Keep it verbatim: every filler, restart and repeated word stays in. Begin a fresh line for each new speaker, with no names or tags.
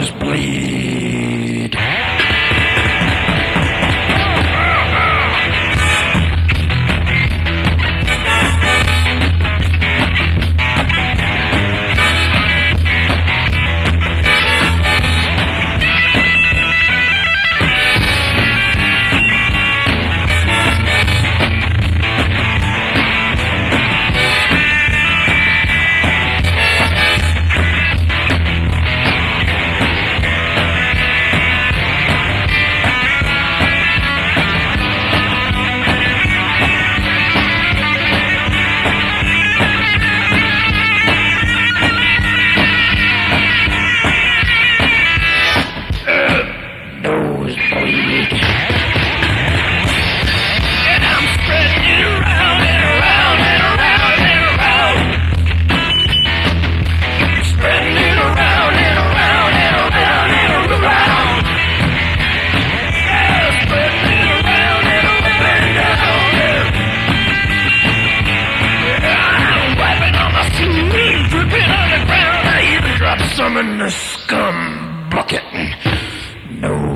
nosebleed. Nosebleed. And I'm spreading it around and around and around and around. Spreading it around and around and around and around. Yeah, spreading it around and around and around. Yeah, I'm wiping on my shoes, dripping on the ground. I even dropped some in the scum bucket. No.